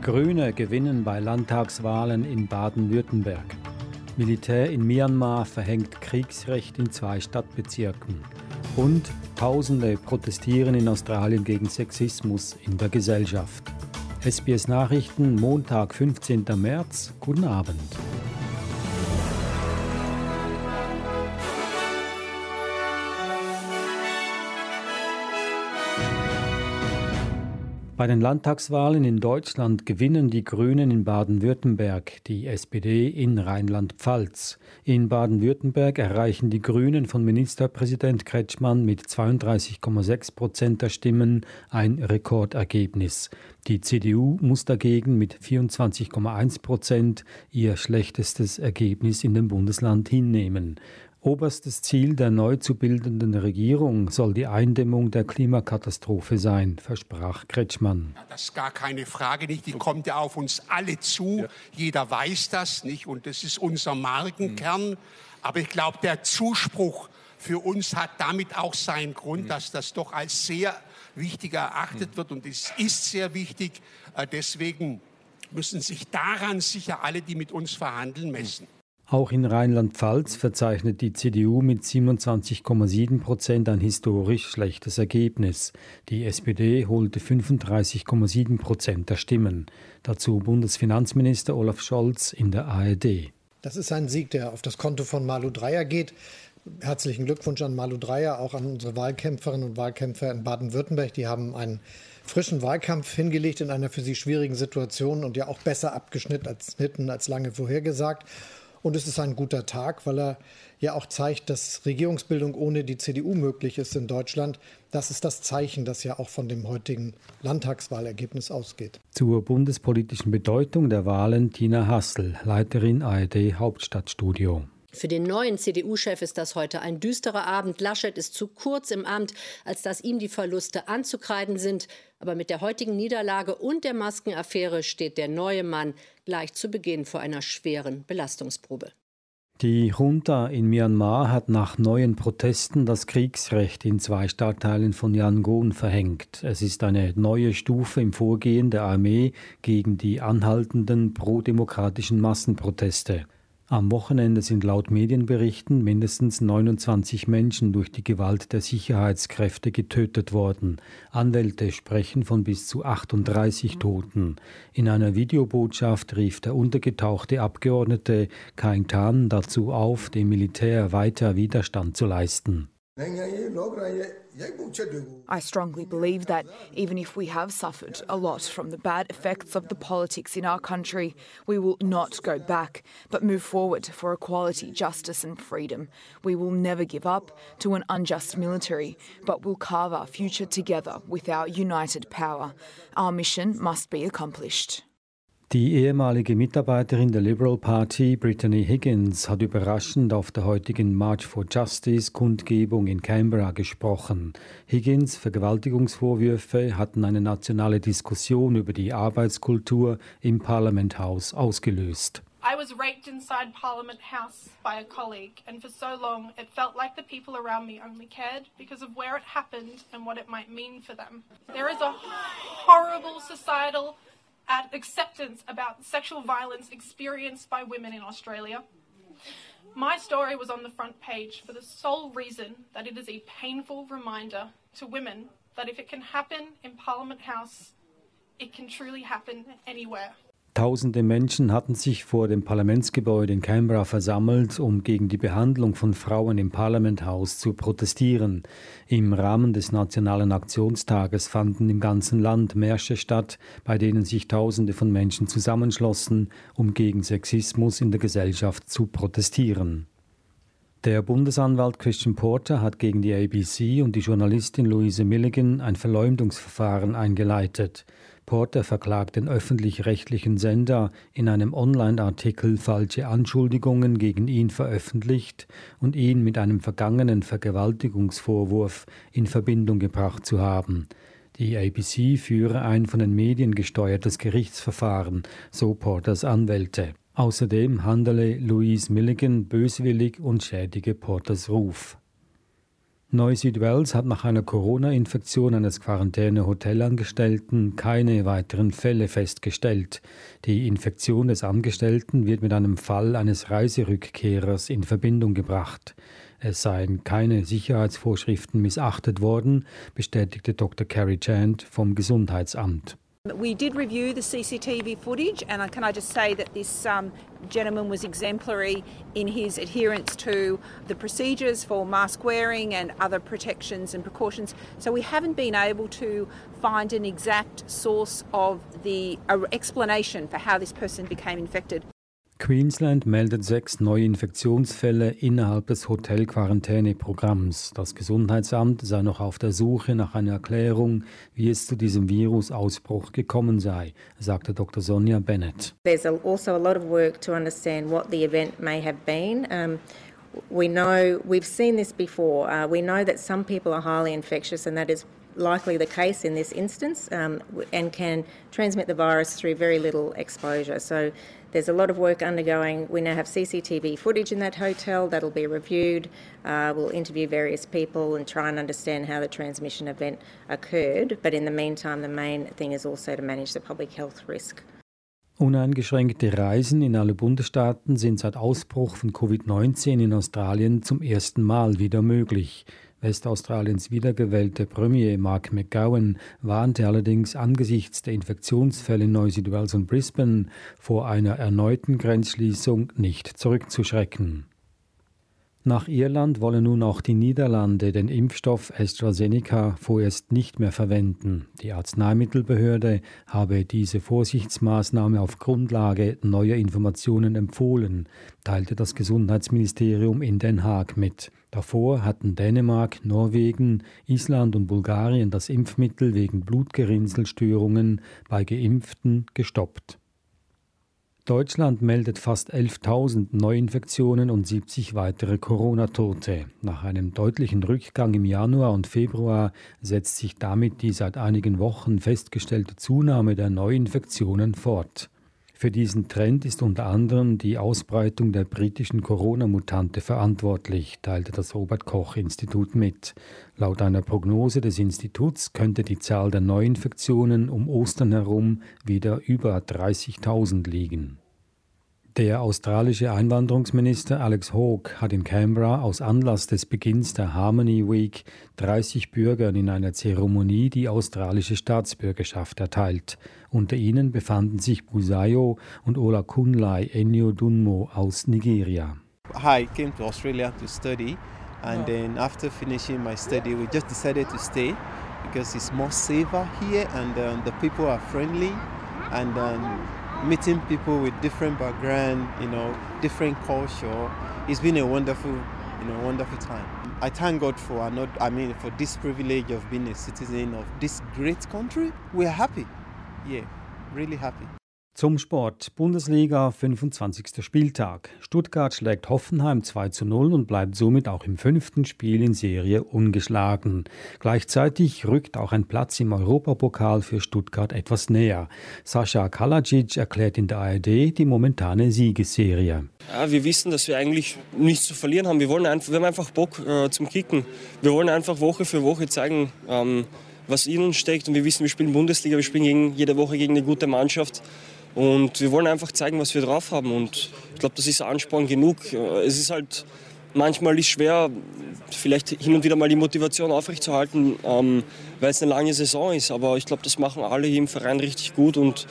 Grüne gewinnen bei Landtagswahlen in Baden-Württemberg. Militär in Myanmar verhängt Kriegsrecht in 2 Stadtbezirken. Und Tausende protestieren in Australien gegen Sexismus in der Gesellschaft. SBS Nachrichten, Montag, 15. März. Guten Abend. Bei den Landtagswahlen in Deutschland gewinnen die Grünen in Baden-Württemberg, die SPD in Rheinland-Pfalz. In Baden-Württemberg erreichen die Grünen von Ministerpräsident Kretschmann mit 32,6% der Stimmen ein Rekordergebnis. Die CDU muss dagegen mit 24,1% ihr schlechtestes Ergebnis in dem Bundesland hinnehmen. Oberstes Ziel der neu zu bildenden Regierung soll die Eindämmung der Klimakatastrophe sein, versprach Kretschmann. Ja, das ist gar keine Frage, nicht. Die kommt ja auf uns alle zu. Ja. Jeder weiß das, nicht? Und das ist unser Markenkern. Aber ich glaube, der Zuspruch für uns hat damit auch seinen Grund, dass das doch als sehr wichtig erachtet wird. Und es ist sehr wichtig. Deswegen müssen sich daran sicher alle, die mit uns verhandeln, messen. Auch in Rheinland-Pfalz verzeichnet die CDU mit 27,7% ein historisch schlechtes Ergebnis. Die SPD holte 35,7% der Stimmen. Dazu Bundesfinanzminister Olaf Scholz in der ARD. Das ist ein Sieg, der auf das Konto von Malu Dreyer geht. Herzlichen Glückwunsch an Malu Dreyer, auch an unsere Wahlkämpferinnen und Wahlkämpfer in Baden-Württemberg. Die haben einen frischen Wahlkampf hingelegt in einer für sie schwierigen Situation und ja auch besser abgeschnitten als lange vorhergesagt. Und es ist ein guter Tag, weil er ja auch zeigt, dass Regierungsbildung ohne die CDU möglich ist in Deutschland. Das ist das Zeichen, das ja auch von dem heutigen Landtagswahlergebnis ausgeht. Zur bundespolitischen Bedeutung der Wahlen Tina Hassel, Leiterin ARD Hauptstadtstudio. Für den neuen CDU-Chef ist das heute ein düsterer Abend. Laschet ist zu kurz im Amt, als dass ihm die Verluste anzukreiden sind. Aber mit der heutigen Niederlage und der Maskenaffäre steht der neue Mann gleich zu Beginn vor einer schweren Belastungsprobe. Die Junta in Myanmar hat nach neuen Protesten das Kriegsrecht in 2 Stadtteilen von Yangon verhängt. Es ist eine neue Stufe im Vorgehen der Armee gegen die anhaltenden prodemokratischen Massenproteste. Am Wochenende sind laut Medienberichten mindestens 29 Menschen durch die Gewalt der Sicherheitskräfte getötet worden. Anwälte sprechen von bis zu 38 Toten. In einer Videobotschaft rief der untergetauchte Abgeordnete Kaing Tan dazu auf, dem Militär weiter Widerstand zu leisten. I strongly believe that even if we have suffered a lot from the bad effects of the politics in our country, we will not go back, but move forward for equality, justice and freedom. We will never give up to an unjust military, but will carve our future together with our united power. Our mission must be accomplished. Die ehemalige Mitarbeiterin der Liberal Party, Brittany Higgins, hat überraschend auf der heutigen March for Justice-Kundgebung in Canberra gesprochen. Higgins' Vergewaltigungsvorwürfe hatten eine nationale Diskussion über die Arbeitskultur im Parliament House ausgelöst. I was raped inside Parliament House by a colleague, and for so long it felt like the people around me only cared because of where it happened and what it might mean for them. There is a horrible societal acceptance about sexual violence experienced by women in Australia. My story was on the front page for the sole reason that it is a painful reminder to women that if it can happen in Parliament House, it can truly happen anywhere. Tausende Menschen hatten sich vor dem Parlamentsgebäude in Canberra versammelt, um gegen die Behandlung von Frauen im Parliament House zu protestieren. Im Rahmen des Nationalen Aktionstages fanden im ganzen Land Märsche statt, bei denen sich Tausende von Menschen zusammenschlossen, um gegen Sexismus in der Gesellschaft zu protestieren. Der Bundesanwalt Christian Porter hat gegen die ABC und die Journalistin Louise Milligan ein Verleumdungsverfahren eingeleitet. Porter verklagt den öffentlich-rechtlichen Sender, in einem Online-Artikel falsche Anschuldigungen gegen ihn veröffentlicht und ihn mit einem vergangenen Vergewaltigungsvorwurf in Verbindung gebracht zu haben. Die ABC führe ein von den Medien gesteuertes Gerichtsverfahren, so Porters Anwälte. Außerdem handele Louise Milligan böswillig und schädige Porters Ruf. Neu-Südwales hat nach einer Corona-Infektion eines Quarantäne-Hotelangestellten keine weiteren Fälle festgestellt. Die Infektion des Angestellten wird mit einem Fall eines Reiserückkehrers in Verbindung gebracht. Es seien keine Sicherheitsvorschriften missachtet worden, bestätigte Dr. Carrie Chand vom Gesundheitsamt. We did review the CCTV footage, and can I just say that this gentleman was exemplary in his adherence to the procedures for mask wearing and other protections and precautions. So we haven't been able to find an exact source of the explanation for how this person became infected. Queensland meldet 6 neue Infektionsfälle innerhalb des Hotel-Quarantäne-Programms. Das Gesundheitsamt sei noch auf der Suche nach einer Erklärung, wie es zu diesem Virusausbruch gekommen sei, sagte Dr. Sonja Bennett. There's also a lot of work to understand what the event may have been. We know we've seen this before. We know that some people are highly infectious, and that is likely the case in this instance, and can transmit the virus through very little exposure. So there's a lot of work undergoing. We now have CCTV footage in that hotel that'll be reviewed. We'll interview various people and try and understand how the transmission event occurred. But in the meantime, the main thing is also to manage the public health risk. Uneingeschränkte Reisen in alle Bundesstaaten sind seit Ausbruch von Covid-19 in Australien zum ersten Mal wieder möglich. Westaustraliens wiedergewählte Premier Mark McGowan warnte allerdings angesichts der Infektionsfälle in Neu-Südwales und Brisbane vor einer erneuten Grenzschließung nicht zurückzuschrecken. Nach Irland wollen nun auch die Niederlande den Impfstoff AstraZeneca vorerst nicht mehr verwenden. Die Arzneimittelbehörde habe diese Vorsichtsmaßnahme auf Grundlage neuer Informationen empfohlen, teilte das Gesundheitsministerium in Den Haag mit. Davor hatten Dänemark, Norwegen, Island und Bulgarien das Impfmittel wegen Blutgerinnselstörungen bei Geimpften gestoppt. Deutschland meldet fast 11.000 Neuinfektionen und 70 weitere Corona-Tote. Nach einem deutlichen Rückgang im Januar und Februar setzt sich damit die seit einigen Wochen festgestellte Zunahme der Neuinfektionen fort. Für diesen Trend ist unter anderem die Ausbreitung der britischen Corona-Mutante verantwortlich, teilte das Robert-Koch-Institut mit. Laut einer Prognose des Instituts könnte die Zahl der Neuinfektionen um Ostern herum wieder über 30.000 liegen. Der australische Einwanderungsminister Alex Hawke hat in Canberra aus Anlass des Beginns der Harmony Week 30 Bürgern in einer Zeremonie die australische Staatsbürgerschaft erteilt. Unter ihnen befanden sich Busayo und Olakunle Enyo-Dunmo aus Nigeria. I came to Australia to study, and then after finishing my study we just decided to stay because it's more safer here, and the people are friendly, and meeting people with different background, different culture. It's been a wonderful time. I thank God for this privilege of being a citizen of this great country. We're happy. Yeah, really happy. Zum Sport. Bundesliga, 25. Spieltag. Stuttgart schlägt Hoffenheim 2:0 und bleibt somit auch im 5. Spiel in Serie ungeschlagen. Gleichzeitig rückt auch ein Platz im Europapokal für Stuttgart etwas näher. Sascha Kalajic erklärt in der ARD die momentane Siegesserie. Ja, wir wissen, dass wir eigentlich nichts zu verlieren haben. Wir haben einfach Bock zum Kicken. Wir wollen einfach Woche für Woche zeigen, was in uns steckt. Und wir wissen, wir spielen Bundesliga, wir spielen jede Woche gegen eine gute Mannschaft. Und wir wollen einfach zeigen, was wir drauf haben. Und ich glaube, das ist Ansporn genug. Es ist halt, manchmal ist schwer, vielleicht hin und wieder mal die Motivation aufrechtzuerhalten, weil es eine lange Saison ist. Aber ich glaube, das machen alle hier im Verein richtig gut. Und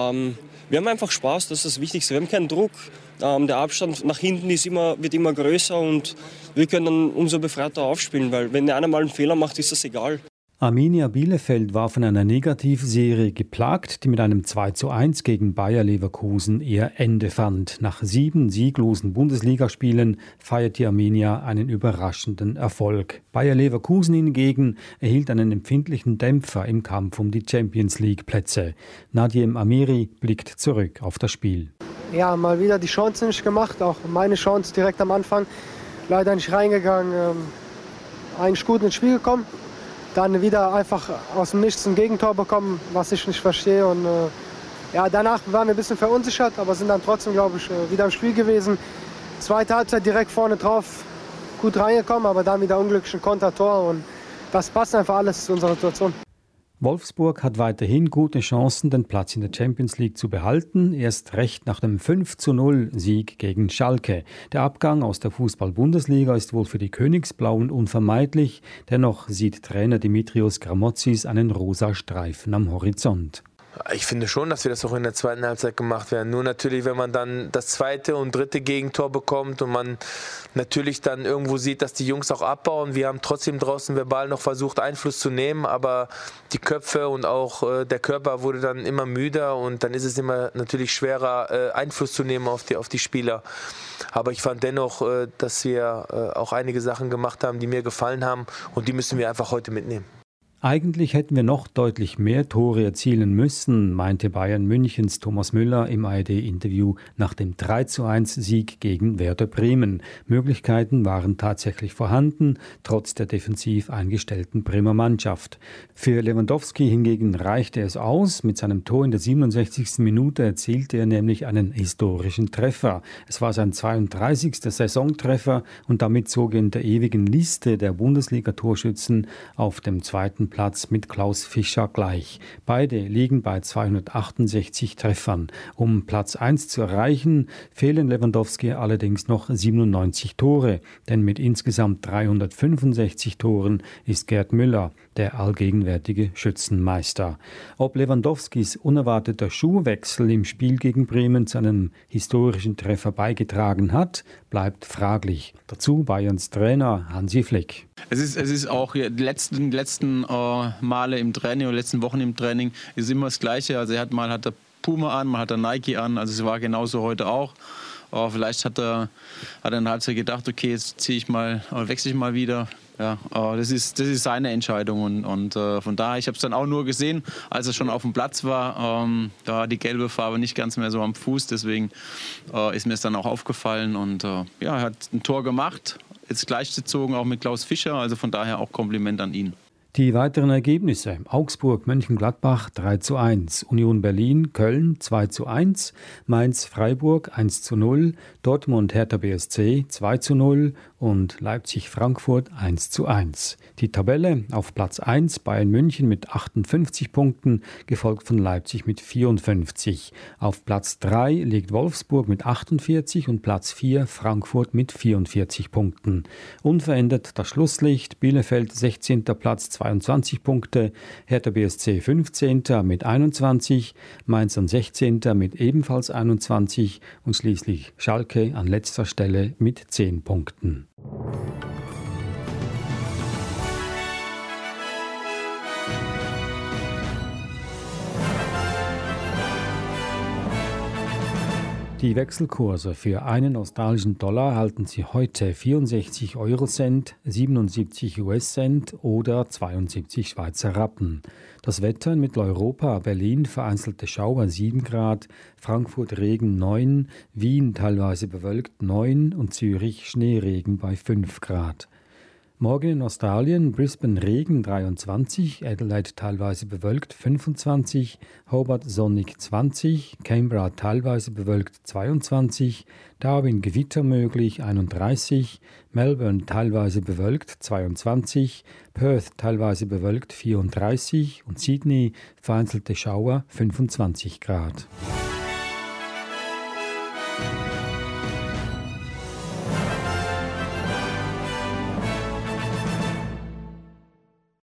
wir haben einfach Spaß, das ist das Wichtigste. Wir haben keinen Druck. Der Abstand nach hinten wird immer größer und wir können dann umso befreiter aufspielen. Weil wenn einer mal einen Fehler macht, ist das egal. Arminia Bielefeld war von einer Negativserie geplagt, die mit einem 2:1 gegen Bayer Leverkusen ihr Ende fand. Nach 7 sieglosen Bundesligaspielen feiert die Arminia einen überraschenden Erfolg. Bayer Leverkusen hingegen erhielt einen empfindlichen Dämpfer im Kampf um die Champions-League-Plätze. Nadiem Amiri blickt zurück auf das Spiel. Ja, mal wieder die Chance nicht gemacht, auch meine Chance direkt am Anfang. Leider nicht reingegangen, eigentlich gut ins Spiel gekommen. Dann wieder einfach aus dem Nichts ein Gegentor bekommen, was ich nicht verstehe. Und danach waren wir ein bisschen verunsichert, aber sind dann trotzdem, glaube ich, wieder im Spiel gewesen. Zweite Halbzeit direkt vorne drauf, gut reingekommen, aber dann wieder unglücklich ein Kontertor und das passt einfach alles zu unserer Situation. Wolfsburg hat weiterhin gute Chancen, den Platz in der Champions League zu behalten, erst recht nach dem 5:0-Sieg gegen Schalke. Der Abgang aus der Fußball-Bundesliga ist wohl für die Königsblauen unvermeidlich, dennoch sieht Trainer Dimitrios Gramotzis einen rosa Streifen am Horizont. Ich finde schon, dass wir das auch in der zweiten Halbzeit gemacht werden. Nur natürlich, wenn man dann das zweite und dritte Gegentor bekommt und man natürlich dann irgendwo sieht, dass die Jungs auch abbauen. Wir haben trotzdem draußen verbal noch versucht, Einfluss zu nehmen, aber die Köpfe und auch der Körper wurde dann immer müder und dann ist es immer natürlich schwerer, Einfluss zu nehmen auf die Spieler. Aber ich fand dennoch, dass wir auch einige Sachen gemacht haben, die mir gefallen haben und die müssen wir einfach heute mitnehmen. Eigentlich hätten wir noch deutlich mehr Tore erzielen müssen, meinte Bayern Münchens Thomas Müller im ARD-Interview nach dem 3:1-Sieg gegen Werder Bremen. Möglichkeiten waren tatsächlich vorhanden, trotz der defensiv eingestellten Bremer Mannschaft. Für Lewandowski hingegen reichte es aus. Mit seinem Tor in der 67. Minute erzielte er nämlich einen historischen Treffer. Es war sein 32. Saisontreffer und damit zog er in der ewigen Liste der Bundesliga-Torschützen auf dem zweiten Platz mit Klaus Fischer gleich. Beide liegen bei 268 Treffern. Um Platz 1 zu erreichen, fehlen Lewandowski allerdings noch 97 Tore, denn mit insgesamt 365 Toren ist Gerd Müller der allgegenwärtige Schützenmeister. Ob Lewandowskis unerwarteter Schuhwechsel im Spiel gegen Bremen zu einem historischen Treffer beigetragen hat, bleibt fraglich. Dazu Bayerns Trainer Hansi Flick. Es ist auch die letzten Male im Training oder letzten Wochen im Training ist immer das Gleiche. Also er hat Puma an, man hat Nike an. Also es war genauso heute auch. Vielleicht hat er in der Halbzeit gedacht, okay, jetzt wechsle ich mal wieder. Ja, das ist seine Entscheidung und von daher, ich habe es dann auch nur gesehen, als er schon auf dem Platz war, da war die gelbe Farbe nicht ganz mehr so am Fuß, deswegen ist mir es dann auch aufgefallen und er hat ein Tor gemacht, jetzt gleichgezogen auch mit Klaus Fischer, also von daher auch Kompliment an ihn. Die weiteren Ergebnisse: Augsburg, Mönchengladbach 3:1, Union Berlin, Köln 2:1, Mainz, Freiburg 1:0, Dortmund, Hertha BSC 2:0 und Leipzig, Frankfurt 1:1. Die Tabelle: auf Platz 1 Bayern München mit 58 Punkten, gefolgt von Leipzig mit 54. Auf Platz 3 liegt Wolfsburg mit 48 und Platz 4 Frankfurt mit 44 Punkten. Unverändert das Schlusslicht: Bielefeld 16. Platz 22 Punkte, Hertha BSC 15. mit 21, Mainz an 16. mit ebenfalls 21 und schließlich Schalke an letzter Stelle mit 10 Punkten. Die Wechselkurse für einen australischen Dollar halten Sie heute 64 Eurocent, 77 US-Cent oder 72 Schweizer Rappen. Das Wetter in Mitteleuropa: Berlin vereinzelte Schauer 7 Grad, Frankfurt Regen 9, Wien teilweise bewölkt 9 und Zürich Schneeregen bei 5 Grad. Morgen in Australien: Brisbane Regen 23, Adelaide teilweise bewölkt 25, Hobart sonnig 20, Canberra teilweise bewölkt 22, Darwin Gewitter möglich 31, Melbourne teilweise bewölkt 22, Perth teilweise bewölkt 34 und Sydney vereinzelte Schauer 25 Grad.